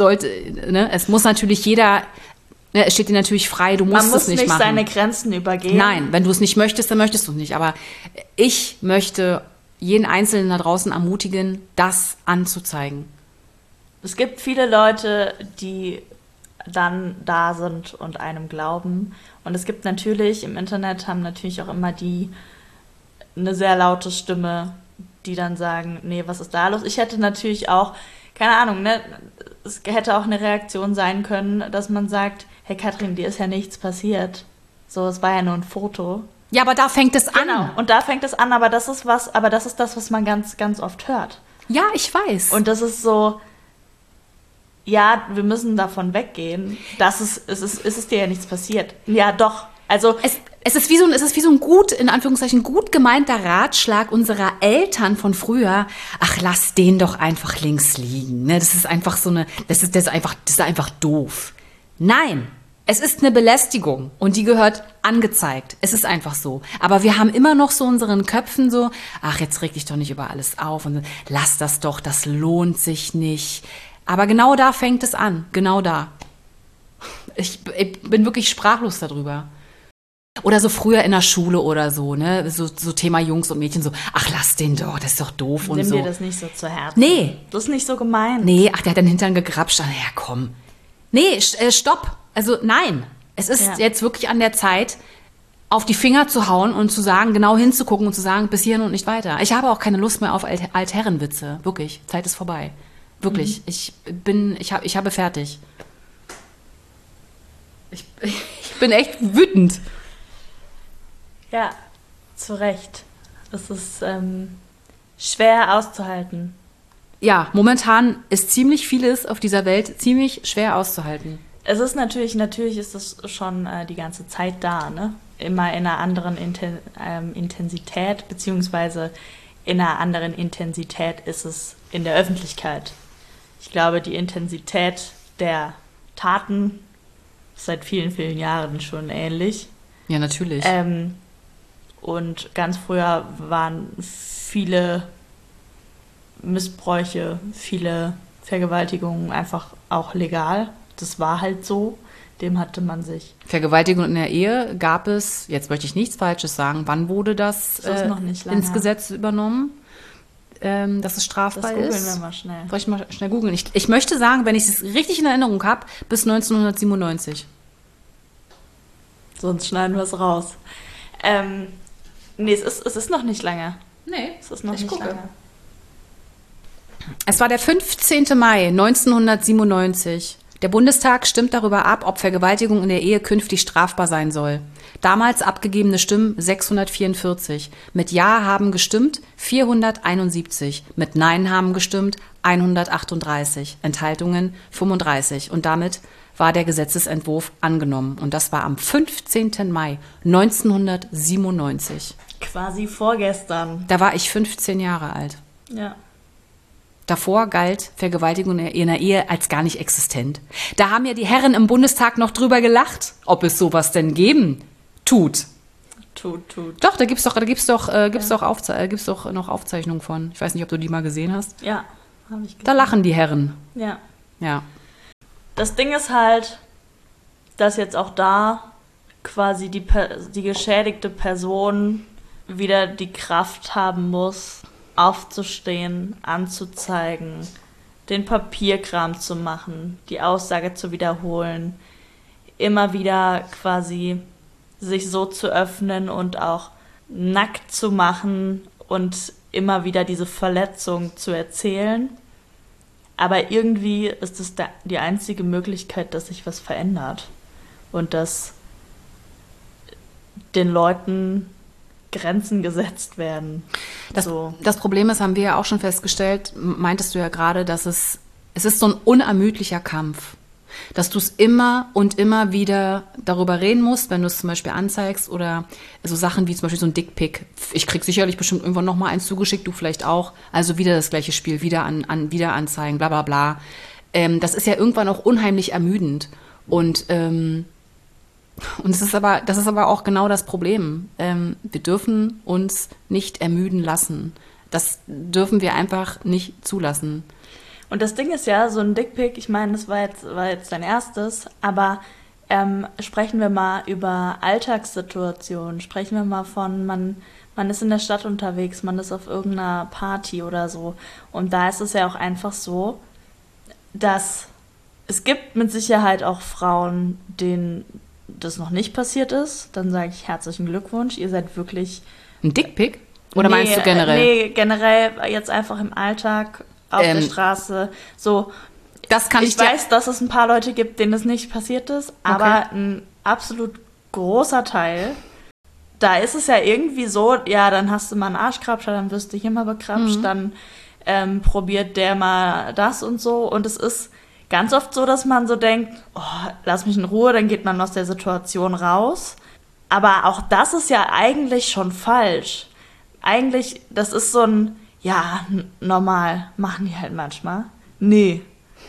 es muss natürlich jeder, es steht dir natürlich frei, du musst es nicht machen. Man muss nicht seine Grenzen übergehen. Nein, wenn du es nicht möchtest, dann möchtest du es nicht. Aber ich möchte jeden Einzelnen da draußen ermutigen, das anzuzeigen. Es gibt viele Leute, die dann da sind und einem glauben. Und es gibt natürlich, im Internet haben natürlich auch immer eine sehr laute Stimme, die dann sagen, nee, was ist da los? Ich hätte natürlich auch, keine Ahnung, es hätte auch eine Reaktion sein können, dass man sagt, hey Katrin, dir ist ja nichts passiert. So, es war ja nur ein Foto. Ja, aber da fängt es an. Genau, und da fängt es an, aber das ist das, was man ganz, ganz oft hört. Ja, ich weiß. Und das ist so, ja, wir müssen davon weggehen, es ist dir ja nichts passiert. Ja, doch. Also es ist wie so ein gut, in Anführungszeichen, gut gemeinter Ratschlag unserer Eltern von früher. Ach, lass den doch einfach links liegen. Ne? Das ist einfach das ist einfach doof. Nein, Es ist eine Belästigung und die gehört angezeigt. Es ist einfach so. Aber wir haben immer noch so unseren Köpfen so, ach, jetzt reg dich doch nicht über alles auf und lass das doch, das lohnt sich nicht. Aber genau da fängt es an, genau da. Ich bin wirklich sprachlos darüber. Oder so früher in der Schule oder so, ne? So Thema Jungs und Mädchen so, ach, lass den doch, das ist doch doof und so. Nimm dir das nicht so zu Herzen. Nee. Das ist nicht so gemein. Nee, ach, der hat den Hintern gegrapscht. Ja, komm. Nee, stopp. Also nein. Es ist jetzt wirklich an der Zeit, auf die Finger zu hauen und zu sagen, genau hinzugucken und zu sagen, bis hierhin und nicht weiter. Ich habe auch keine Lust mehr auf Altherrenwitze. Wirklich. Zeit ist vorbei. Wirklich. Ich habe fertig. Ich bin echt wütend. Ja, zu Recht. Es ist schwer auszuhalten. Ja, momentan ist ziemlich vieles auf dieser Welt ziemlich schwer auszuhalten. Es ist natürlich ist es schon die ganze Zeit da, ne? Immer in einer anderen Intensität, beziehungsweise in einer anderen Intensität ist es in der Öffentlichkeit. Ich glaube, die Intensität der Taten ist seit vielen, vielen Jahren schon ähnlich. Ja, natürlich. Und ganz früher waren viele Missbräuche, viele Vergewaltigungen einfach auch legal. Das war halt so. Dem hatte man sich. Vergewaltigung in der Ehe gab es, jetzt möchte ich nichts Falsches sagen, wann wurde das ist noch nicht lange. ins Gesetz übernommen, dass es strafbar ist? Das googeln wir mal schnell. Soll ich mal schnell googeln? Ich möchte sagen, wenn ich es richtig in Erinnerung habe, bis 1997. Sonst schneiden wir es raus. Nee, es ist noch nicht lange. Nee, es ist noch nicht lange. Es war der 15. Mai 1997. Der Bundestag stimmt darüber ab, ob Vergewaltigung in der Ehe künftig strafbar sein soll. Damals abgegebene Stimmen 644. Mit Ja haben gestimmt 471. Mit Nein haben gestimmt 138. Enthaltungen 35. Und damit war der Gesetzesentwurf angenommen. Und das war am 15. Mai 1997. Quasi vorgestern. Da war ich 15 Jahre alt. Ja. Davor galt Vergewaltigung in der Ehe als gar nicht existent. Da haben ja die Herren im Bundestag noch drüber gelacht, ob es sowas denn geben tut. Doch, da gibt's doch noch Aufzeichnungen von. Ich weiß nicht, ob du die mal gesehen hast. Ja, habe ich gesehen. Da lachen die Herren. Ja. Ja. Das Ding ist halt, dass jetzt auch da quasi die geschädigte Person wieder die Kraft haben muss, aufzustehen, anzuzeigen, den Papierkram zu machen, die Aussage zu wiederholen, immer wieder quasi sich so zu öffnen und auch nackt zu machen und immer wieder diese Verletzung zu erzählen. Aber irgendwie ist es die einzige Möglichkeit, dass sich was verändert und dass den Leuten Grenzen gesetzt werden. Das Problem ist, haben wir ja auch schon festgestellt, meintest du ja gerade, dass es ist so ein unermüdlicher Kampf, dass du es immer und immer wieder darüber reden musst, wenn du es zum Beispiel anzeigst oder so Sachen wie zum Beispiel so ein Dickpick. Ich krieg sicherlich bestimmt irgendwann noch mal eins zugeschickt, du vielleicht auch. Also wieder das gleiche Spiel, wieder anzeigen, bla bla bla. Das ist ja irgendwann auch unheimlich ermüdend und das ist aber auch genau das Problem. Wir dürfen uns nicht ermüden lassen. Das dürfen wir einfach nicht zulassen. Und das Ding ist ja, so ein Dickpick, ich meine, das war jetzt dein erstes, aber sprechen wir mal über Alltagssituationen. Sprechen wir mal von, man ist in der Stadt unterwegs, man ist auf irgendeiner Party oder so. Und da ist es ja auch einfach so, dass es gibt mit Sicherheit auch Frauen, denen das noch nicht passiert ist. Dann sage ich herzlichen Glückwunsch, ihr seid wirklich... Ein Dickpick? Oder meinst du generell? Nee, generell jetzt einfach im Alltag, auf der Straße, so. Ich weiß, dass es ein paar Leute gibt, denen das nicht passiert ist, aber ein absolut großer Teil, da ist es ja irgendwie so, ja, dann hast du mal einen Arschkrabscher, dann wirst du hier mal bekrapscht, dann probiert der mal das und so. Und es ist ganz oft so, dass man so denkt, oh, lass mich in Ruhe, dann geht man aus der Situation raus. Aber auch das ist ja eigentlich schon falsch. Eigentlich, das ist so ein, ja, normal, machen die halt manchmal. Nee.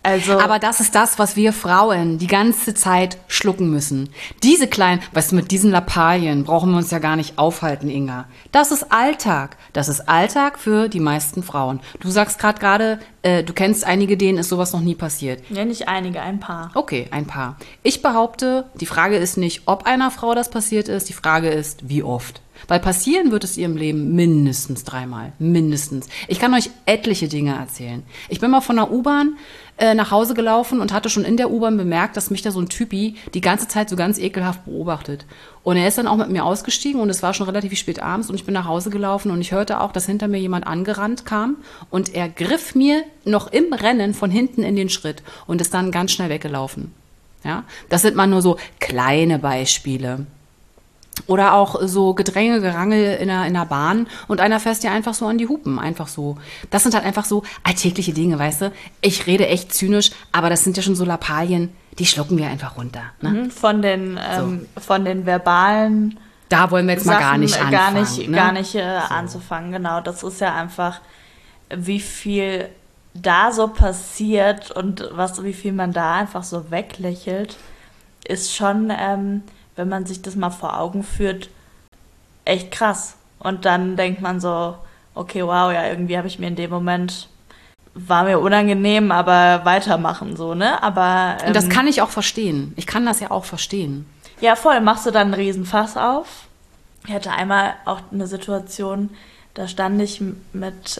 Also, Aber das ist das, was wir Frauen die ganze Zeit schlucken müssen. Diese kleinen, weißt du, mit diesen Lappalien brauchen wir uns ja gar nicht aufhalten, Inga. Das ist Alltag. Das ist Alltag für die meisten Frauen. Du sagst gerade, du kennst einige, denen ist sowas noch nie passiert. ja, nicht einige, ein paar. Okay, ein paar. Ich behaupte, die Frage ist nicht, ob einer Frau das passiert ist, die Frage ist, wie oft. Weil passieren wird es ihr im Leben mindestens 3-mal. Mindestens. Ich kann euch etliche Dinge erzählen. Ich bin mal von der U-Bahn nach Hause gelaufen und hatte schon in der U-Bahn bemerkt, dass mich da so ein Typi die ganze Zeit so ganz ekelhaft beobachtet. Und er ist dann auch mit mir ausgestiegen und es war schon relativ spät abends und ich bin nach Hause gelaufen und ich hörte auch, dass hinter mir jemand angerannt kam und er griff mir noch im Rennen von hinten in den Schritt und ist dann ganz schnell weggelaufen. Ja? Das sind mal nur so kleine Beispiele. Oder auch so Gedränge, Gerangel in der Bahn und einer fässt dir einfach so an die Hupen, einfach so. Das sind halt einfach so alltägliche Dinge, weißt du? Ich rede echt zynisch, aber das sind ja schon so Lappalien, die schlucken wir einfach runter. Ne? Von den verbalen Da wollen wir jetzt Sachen mal gar nicht anfangen. gar nicht anzufangen, genau. Das ist ja einfach, wie viel da so passiert und wie viel man da einfach so weglächelt, ist schon, wenn man sich das mal vor Augen führt, echt krass. Und dann denkt man so, okay, wow, ja, irgendwie habe ich mir in dem Moment, war mir unangenehm, aber weitermachen, so, ne? Aber Und das kann ich auch verstehen. Ich kann das ja auch verstehen. ja, voll, machst du dann einen Riesenfass auf. Ich hatte einmal auch eine Situation, da stand ich mit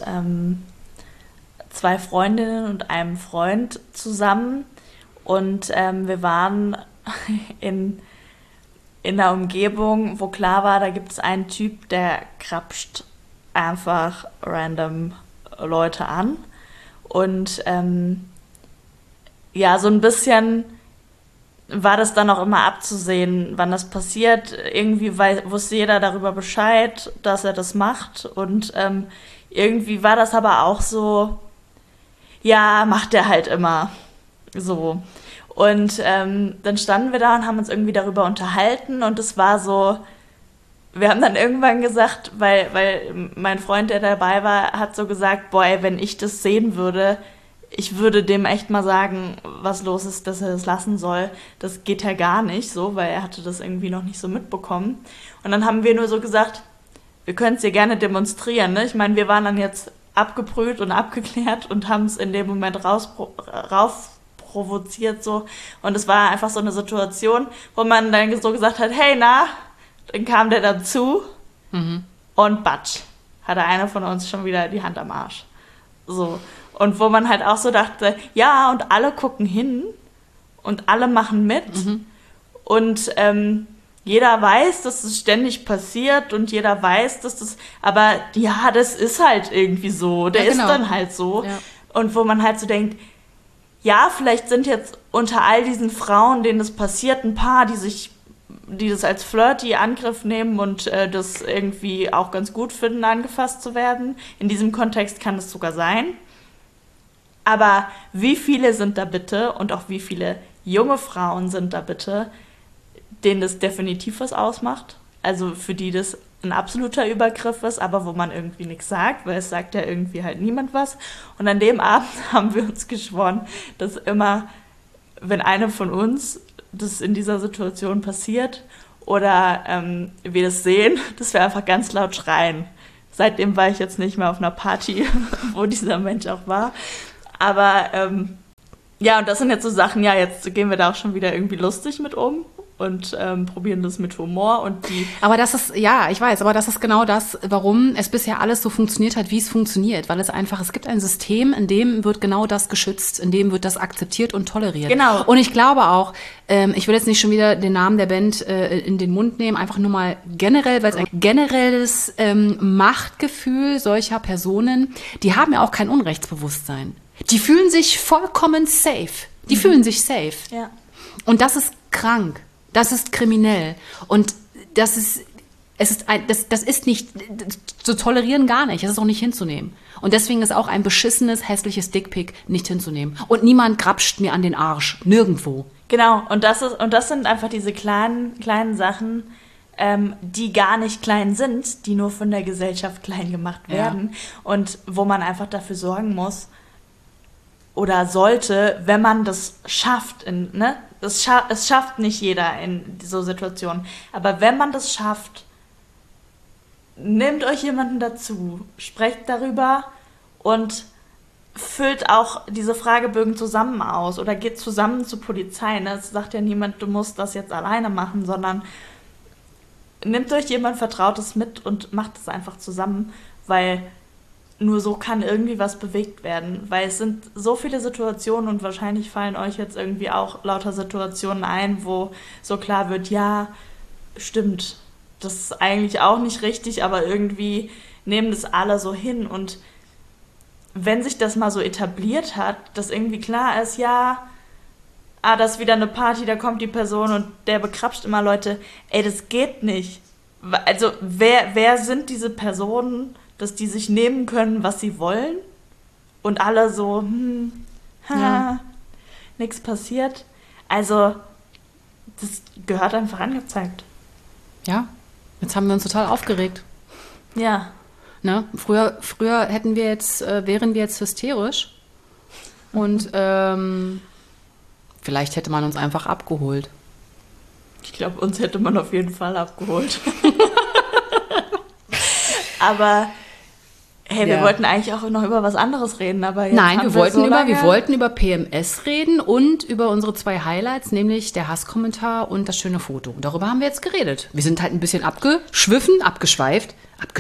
2 Freundinnen und einem Freund zusammen und wir waren in einer Umgebung, wo klar war, da gibt es einen Typ, der krapscht einfach random Leute an. Und ja, so ein bisschen war das dann auch immer abzusehen, wann das passiert. Irgendwie wusste jeder darüber Bescheid, dass er das macht. Und irgendwie war das aber auch so, ja, macht er halt immer so. Und dann standen wir da und haben uns irgendwie darüber unterhalten und es war so, wir haben dann irgendwann gesagt, weil mein Freund, der dabei war, hat so gesagt, boah, ey, wenn ich das sehen würde, ich würde dem echt mal sagen, was los ist, dass er das lassen soll. Das geht ja gar nicht so, weil er hatte das irgendwie noch nicht so mitbekommen. Und dann haben wir nur so gesagt, wir können es hier gerne demonstrieren, ne? Ich meine, wir waren dann jetzt abgebrüht und abgeklärt und haben es in dem Moment rauf provoziert so und es war einfach so eine Situation, wo man dann so gesagt hat, hey, na, dann kam der dazu und batsch, hatte einer von uns schon wieder die Hand am Arsch. So. Und wo man halt auch so dachte, ja, und alle gucken hin und alle machen mit und jeder weiß, dass es ständig passiert und jeder weiß, dass das, aber ja, das ist halt irgendwie so, der ist dann halt so. Ja. Und wo man halt so denkt, ja, vielleicht sind jetzt unter all diesen Frauen, denen das passiert, ein paar, die das als flirty Angriff nehmen und das irgendwie auch ganz gut finden, angefasst zu werden. In diesem Kontext kann es sogar sein. Aber wie viele sind da bitte und auch wie viele junge Frauen sind da bitte, denen das definitiv was ausmacht? Also für die das ein absoluter Übergriff ist, aber wo man irgendwie nichts sagt, weil es sagt ja irgendwie halt niemand was. Und an dem Abend haben wir uns geschworen, dass immer, wenn eine von uns das in dieser Situation passiert oder wir das sehen, dass wir einfach ganz laut schreien. Seitdem war ich jetzt nicht mehr auf einer Party, wo dieser Mensch auch war. Aber ja, und das sind jetzt so Sachen, ja, jetzt gehen wir da auch schon wieder irgendwie lustig mit um. Und probieren das mit Humor und die... Aber das ist, ja, ich weiß, aber das ist genau das, warum es bisher alles so funktioniert hat, wie es funktioniert. Weil es gibt ein System, in dem wird genau das geschützt, in dem wird das akzeptiert und toleriert. Genau. Und ich glaube auch, ich will jetzt nicht schon wieder den Namen der Band in den Mund nehmen, einfach nur mal generell, weil es ein generelles Machtgefühl solcher Personen, die haben ja auch kein Unrechtsbewusstsein. Die fühlen sich vollkommen safe. Die fühlen sich safe. Ja. Und das ist krank. Das ist kriminell. Und das ist nicht zu tolerieren, gar nicht. Das ist auch nicht hinzunehmen. Und deswegen ist auch ein beschissenes, hässliches Dickpick nicht hinzunehmen. Und niemand grapscht mir an den Arsch. Nirgendwo. Genau. Und das sind einfach diese kleinen Sachen, die gar nicht klein sind, die nur von der Gesellschaft klein gemacht werden. Ja. Und wo man einfach dafür sorgen muss, oder sollte, wenn man das schafft, ne? Es schafft nicht jeder in so Situationen, aber wenn man das schafft, nehmt euch jemanden dazu, sprecht darüber und füllt auch diese Fragebögen zusammen aus oder geht zusammen zur Polizei. Ne? Es sagt ja niemand, du musst das jetzt alleine machen, sondern nehmt euch jemand Vertrautes mit und macht es einfach zusammen, weil nur so kann irgendwie was bewegt werden. Weil es sind so viele Situationen und wahrscheinlich fallen euch jetzt irgendwie auch lauter Situationen ein, wo so klar wird, ja, stimmt, das ist eigentlich auch nicht richtig, aber irgendwie nehmen das alle so hin. Und wenn sich das mal so etabliert hat, dass irgendwie klar ist, ja, das ist wieder eine Party, da kommt die Person und der bekrapscht immer Leute, ey, das geht nicht. Also wer sind diese Personen, dass die sich nehmen können, was sie wollen und alle so, nichts passiert. Also das gehört einfach angezeigt. Ja, jetzt haben wir uns total aufgeregt. Ja. Ne? Früher wären wir jetzt hysterisch und vielleicht hätte man uns einfach abgeholt. Ich glaube, uns hätte man auf jeden Fall abgeholt. Aber hey, wir wollten eigentlich auch noch über was anderes reden, aber jetzt Nein, wir wollten über PMS reden und über unsere 2 Highlights, nämlich der Hasskommentar und das schöne Foto. Darüber haben wir jetzt geredet. Wir sind halt ein bisschen abgeschwiffen.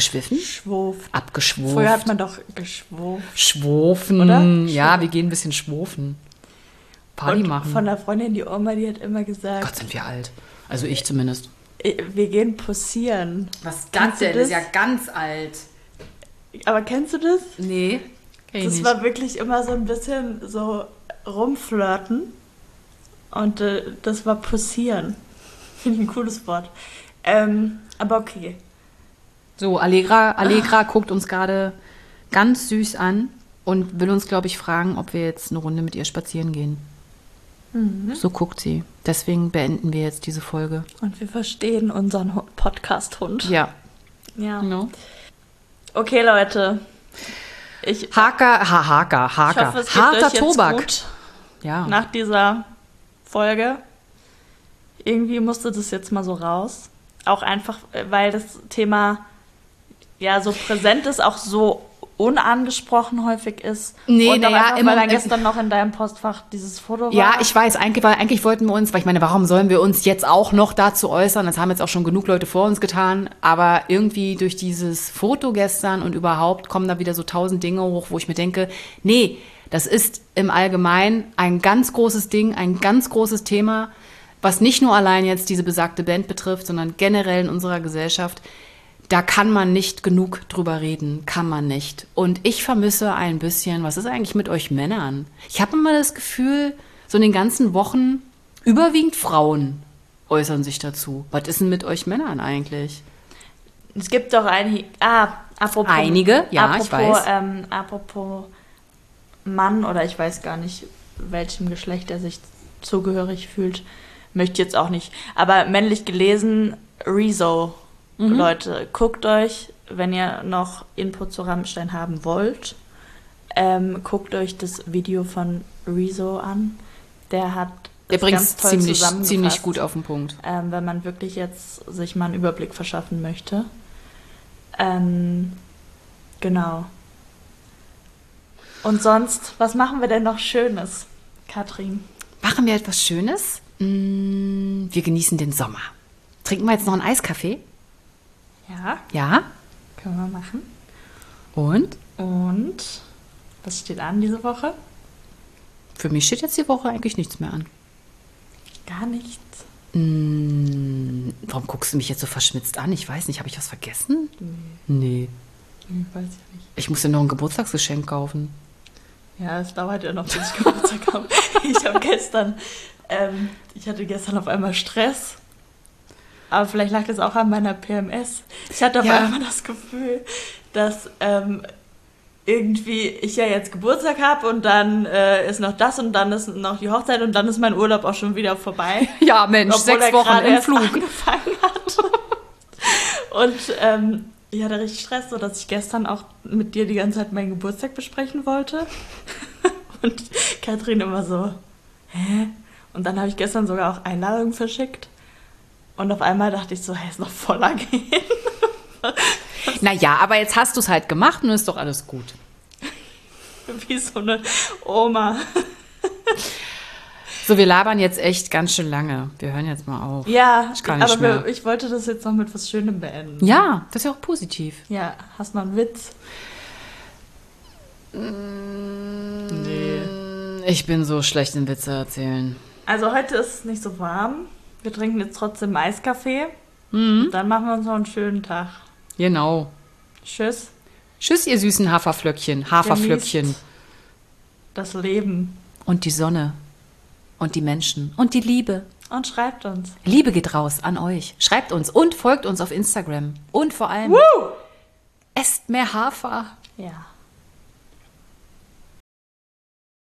Früher hat man doch geschwuft. Schwofen, oder? Ja, wir gehen ein bisschen schwofen. Party machen. Von der Freundin, die Oma, die hat immer gesagt... Gott, sind wir alt. Also ich zumindest. Wir gehen pussieren. Was das denn? Das ist ja ganz alt. Aber kennst du das? Nee, kenn ich nicht. Das war wirklich immer so ein bisschen so rumflirten. Und das war pussieren. Finde ich ein cooles Wort. Aber okay. So, Allegra guckt uns gerade ganz süß an und will uns, glaube ich, fragen, ob wir jetzt eine Runde mit ihr spazieren gehen. Mhm. So guckt sie. Deswegen beenden wir jetzt diese Folge. Und wir verstehen unseren Podcast-Hund. Ja. Ja. No. Okay, Leute. Haker. Ich hoffe, es geht Harter euch jetzt Tobak. Gut ja. Nach dieser Folge. Irgendwie musste das jetzt mal so raus. Auch einfach, weil das Thema ja so präsent ist, auch so unangesprochen häufig ist. Nee, und naja, weil dann gestern noch in deinem Postfach dieses Foto war. Ja, ich weiß, eigentlich wollten wir uns, weil ich meine, warum sollen wir uns jetzt auch noch dazu äußern? Das haben jetzt auch schon genug Leute vor uns getan. Aber irgendwie durch dieses Foto gestern und überhaupt kommen da wieder so 1000 Dinge hoch, wo ich mir denke, nee, das ist im Allgemeinen ein ganz großes Ding, ein ganz großes Thema, was nicht nur allein jetzt diese besagte Band betrifft, sondern generell in unserer Gesellschaft. Da kann man nicht genug drüber reden, kann man nicht. Und ich vermisse ein bisschen, was ist eigentlich mit euch Männern? Ich habe immer das Gefühl, so in den ganzen Wochen, überwiegend Frauen äußern sich dazu. Was ist denn mit euch Männern eigentlich? Es gibt doch einige, apropos... Einige, ja, ich weiß. Apropos Mann, oder ich weiß gar nicht, welchem Geschlecht er sich zugehörig fühlt, möchte jetzt auch nicht. Aber männlich gelesen, Rezo. Leute, guckt euch, wenn ihr noch Input zu Rammstein haben wollt, guckt euch das Video von Rezo an. Der bringt es ziemlich gut auf den Punkt. Wenn man wirklich jetzt sich mal einen Überblick verschaffen möchte. Genau. Und sonst, was machen wir denn noch Schönes, Katrin? Machen wir etwas Schönes? Wir genießen den Sommer. Trinken wir jetzt noch einen Eiskaffee? Ja. Ja? Können wir machen. Und? Was steht an diese Woche? Für mich steht jetzt die Woche eigentlich nichts mehr an. Gar nichts? Warum guckst du mich jetzt so verschmitzt an? Ich weiß nicht, habe ich was vergessen? Nee. Weiß ich nicht. Ich muss dir noch ein Geburtstagsgeschenk kaufen. Ja, es dauert ja noch, bis ich Geburtstag habe. Ich hatte gestern auf einmal Stress. Aber vielleicht lag das auch an meiner PMS. Ich hatte auf einmal das Gefühl, dass irgendwie ich ja jetzt Geburtstag habe und dann ist noch das und dann ist noch die Hochzeit und dann ist mein Urlaub auch schon wieder vorbei. Ja, Mensch, 6 Wochen im Flug. Angefangen hat. Und ich hatte richtig Stress, sodass ich gestern auch mit dir die ganze Zeit meinen Geburtstag besprechen wollte. Und Katrin immer so, hä? Und dann habe ich gestern sogar auch Einladungen verschickt. Und auf einmal dachte ich so, hey, ist noch voller gehen. Naja, aber jetzt hast du es halt gemacht und ist doch alles gut. Wie so eine Oma. So, wir labern jetzt echt ganz schön lange. Wir hören jetzt mal auf. Ja, Ich kann nicht aber mehr. ich wollte das jetzt noch mit was Schönem beenden. Ja, das ist ja auch positiv. Ja, hast du noch einen Witz? Nee. Ich bin so schlecht in Witze erzählen. Also heute ist es nicht so warm. Wir trinken jetzt trotzdem Eiskaffee. Und dann machen wir uns noch einen schönen Tag. Genau. Tschüss. Tschüss, ihr süßen Haferflöckchen. Genießt das Leben. Und die Sonne. Und die Menschen. Und die Liebe. Und schreibt uns. Liebe geht raus an euch. Schreibt uns und folgt uns auf Instagram. Und vor allem, esst mehr Hafer. Ja.